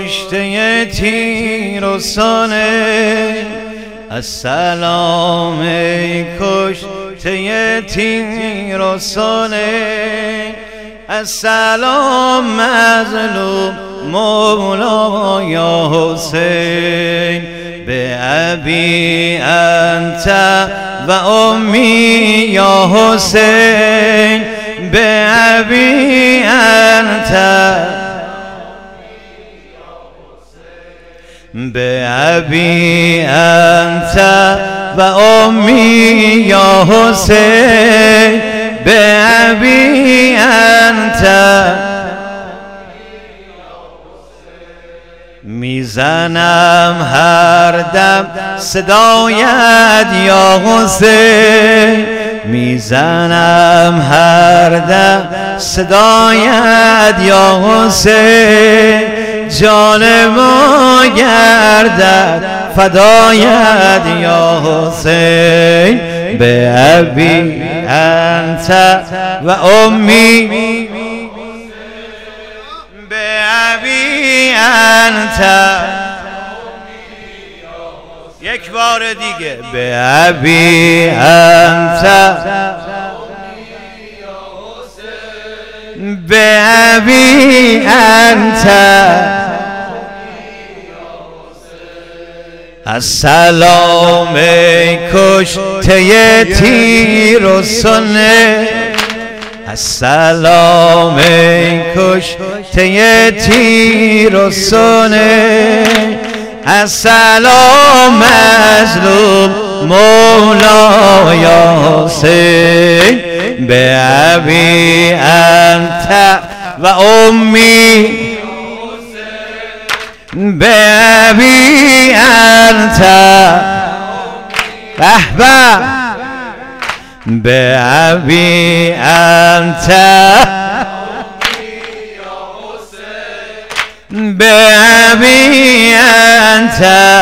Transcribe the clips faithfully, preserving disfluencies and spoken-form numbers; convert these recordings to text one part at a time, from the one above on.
کشته تیر و سانه السلام ای کشته تیر و سانه السلام مظلوم مولا یا حسین به ابی انت و امی یا حسین به ابی انت به ابی انت و امی یا حسین به ابی انت میزنم هر دم صدایت یا حسین میزنم هر دم صدایت یا حسین جان ما گردد فدایت یا حسین به ابی انت و امی به ابی انت یک بار دیگه به ابی انت به ابی انت السلام ای کشته تیر و سنه السلام ای کشته تیر و سنه السلام مظلوم مولا یا حسین به ابی انت و امی به ابی انت به به ابی انت به ابی انت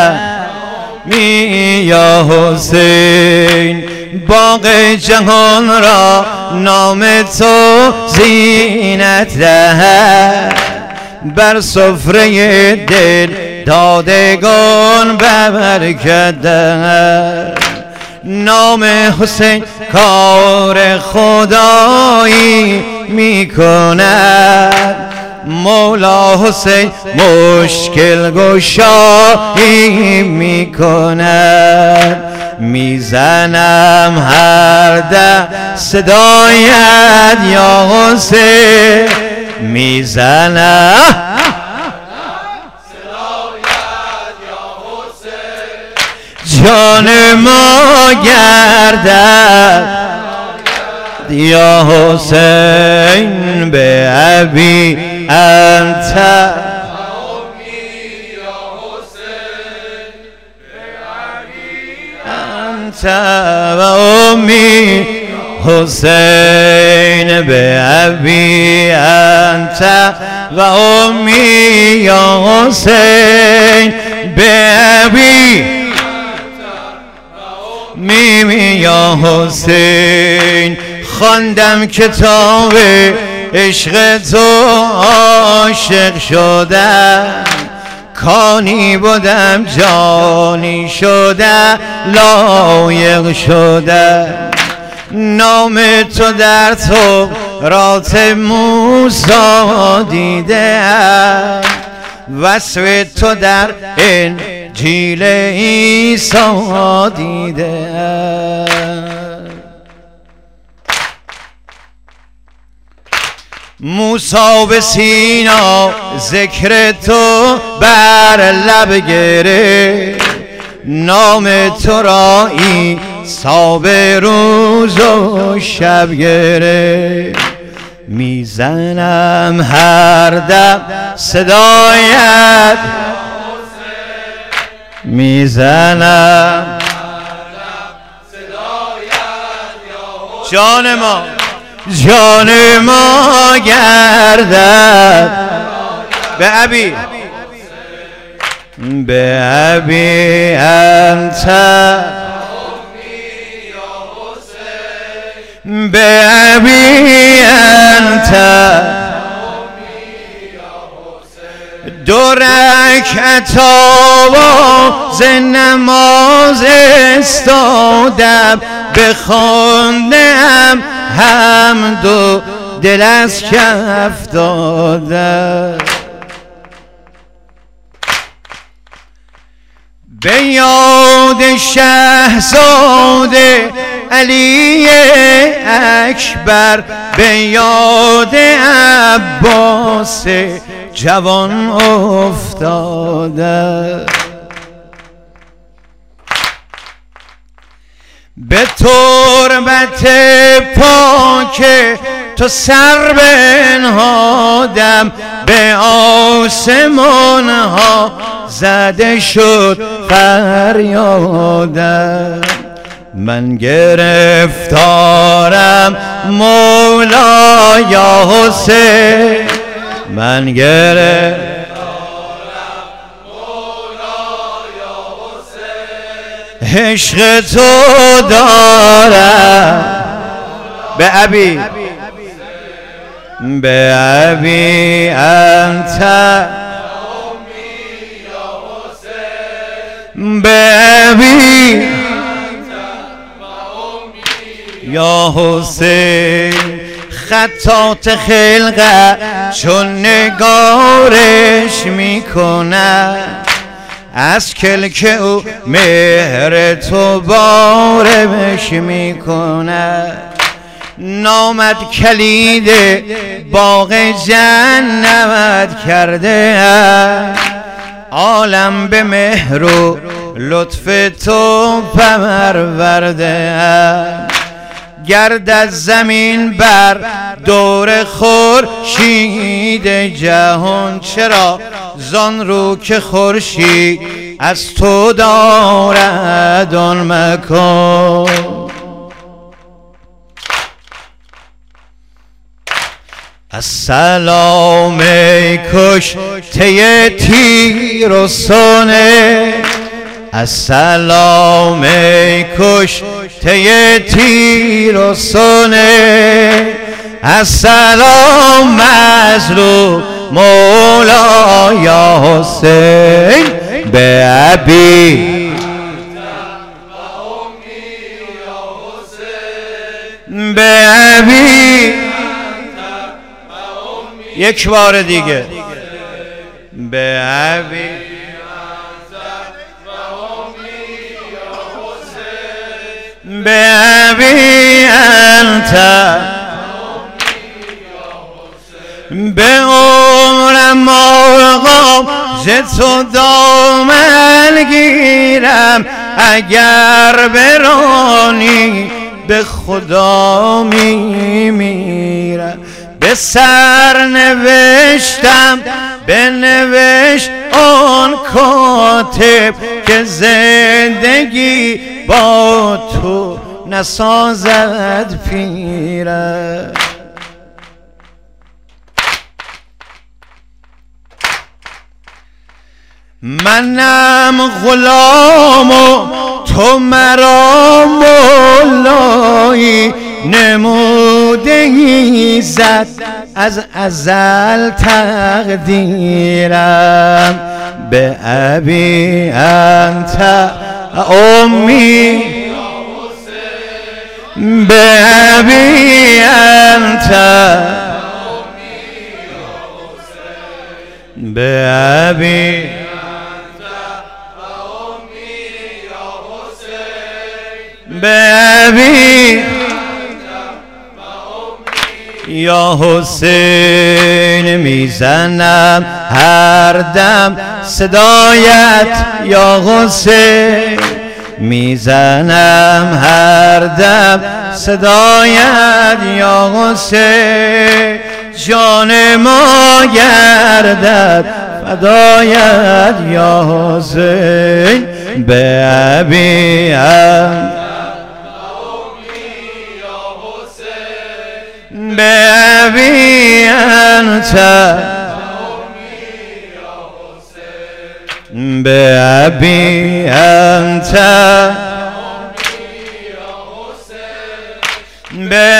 می یا حسین باغ جهان را نام تو زینت دهد بر سفره دل دادگان برکت دهد نام حسین کار خدایی می کند مولا حسین مشکل گشایی می کند میزنم هر دم صدایت یا حسین میزنم جان ما گردد یا حسین به ابی انت انت و امی حسین به ابی انت و امی یا حسین به ابی میمی یا حسین خواندم کتاب عشق تو عاشق شدم کانی بودم جانی شده لایق شده نام تو در تورات موسی دیدم وصف تو در انجیل عیسی دیدم موسی به سینا ذکر تو بر لب گرفت نام تو را عیسی به روز و شب گرفت میزنم هر دم صدایت میزنم جان ما جان ما گردد به ابی به ابی انت به ابی انت دو رکعت آواز نماز استادم بخواندم حمد و دل از کف دادم به یاد شهزاده علی اکبر به یاد عباس جوان افتاده به تربت پاک تو سر بنهادم به آسمان ها زده شد فریادم من گرفتارم مولا یا حسین من گرفتارم عشق تو دارم به ابی به ابی انت به ابی یا حسین خطات خلقه چون نگارش میکنه از کلک او مهر تو بارش میکنه نامد کلید باغ جنت کرده عالم به مهر و لطف تو پرورده گرد از زمین بر دور خورشید جهان چرا زان رو که خورشید از تو دارد آن مکان السلام ای کشته تیر و سونه السلام ای کشته تیر و سونه السلام مظلوم مولا یا حسین به ابی به ابی یک بار دیگه به ابی به ابی انت به عمرم مرغم ز تو دامن گیرم اگر برانی به خدا می میرم به سر نوشتم بنوشت آن کاتب که زندگی با تو نسازد پیره منم غلام و تو مرا مولایی نموده ایزد از ازل تقدیرم به ابی انت امی به ابی انت به ابی به ابی یا حسین میزنم هر دم صدایت یا حسین میزنم هر دم صدایت یا حسین جان ما گردد فدایت یا حسین به ابی انت به ابی انت به ابی انت به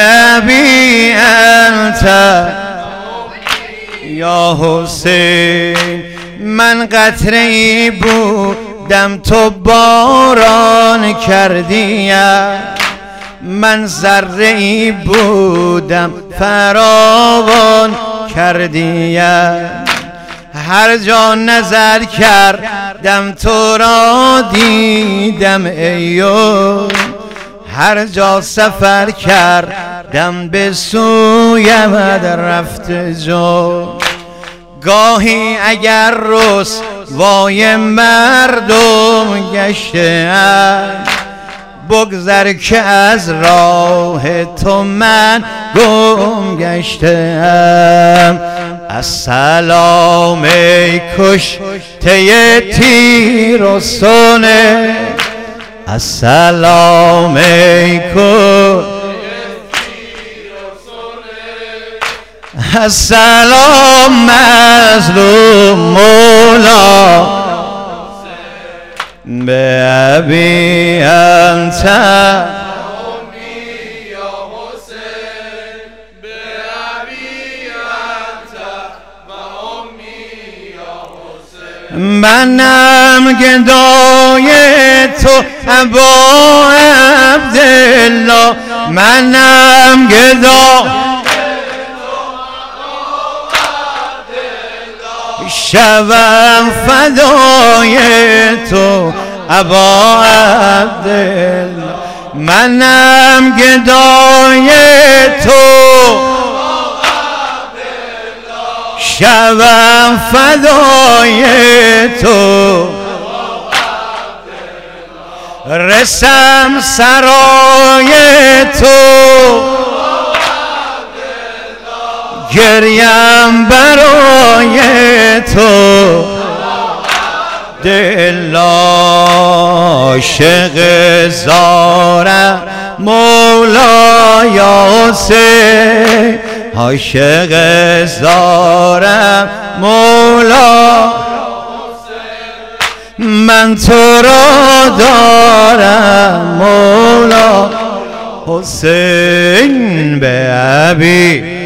ابی انت یا حسین من قطره ای بودم تو باران کردیم، من ذره ای بودم فراوان کردیم. هر جا نظر کردم تو را دیدم ایو، هر جا سفر کردم به سویت رفت جو. گاهی اگر رسوای مردم گشتم، بگذر که از راه تو من گم گشتم. السلام ای کشته تیر و سونه، السلام ای کشته السلام مظلوم مولا به ابی انت منم گدای تو ابا عبدالله، منم گدای شوم فدای تو ابا عبدالله، منم گدای تو شوم فدای تو. رسم سرای تو گریم برای تو. دل عاشق زارم مولا یا حسین، عاشق زارم مولا من تو را دارم مولا حسین به ابی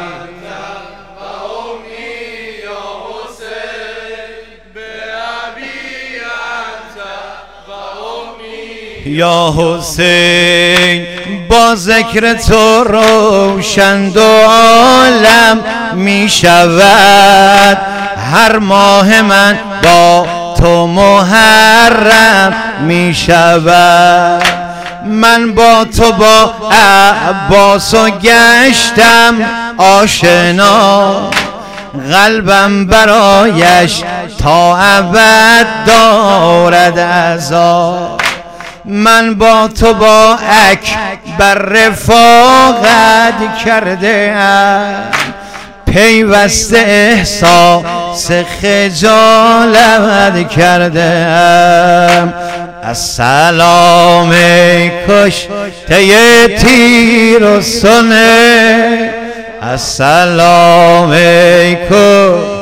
یا حسین. با ذکر تو روشن دو عالم می شود، هر ماه من با تو محرم می شود. من با تو با عباس و گشتم آشنا، قلبم برایش تا ابد دارد عذاب. من با تو با اکبر رفاقت کرده ام، پیوسته احساس خجالت کرده ام. السلام ای کشته تیر و سنه، السلام ای کشته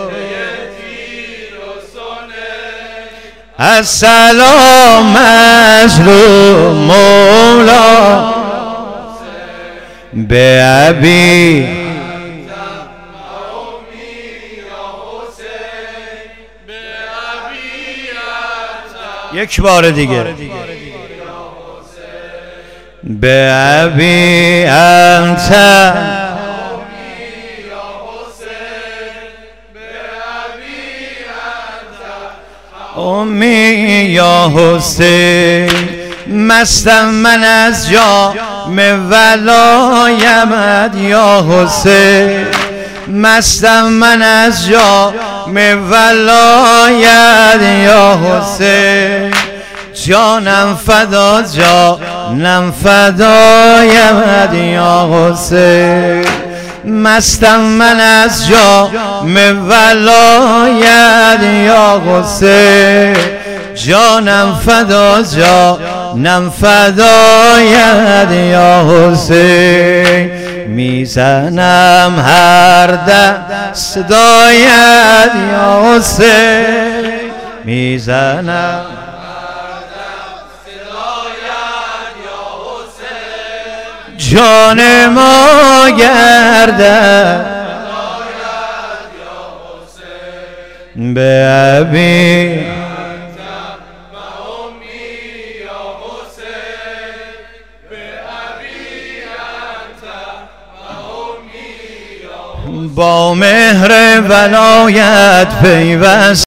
السلام مظلوم مولا به ابی یک بار دیگه به ابی انت امی یا حسین. مستم من از جام ولایمت یا حسین، مستم من از جام ولایت یا حسین. جانم فدا جانم فدایمت یا حسین، مستم من از جام ولایت یا حسین. جانم فدا جانم فدایت یا حسین. میزنم هر دست دایت یا حسین، میزنم جان ما گردد به ابی با مهر ولایت پیوست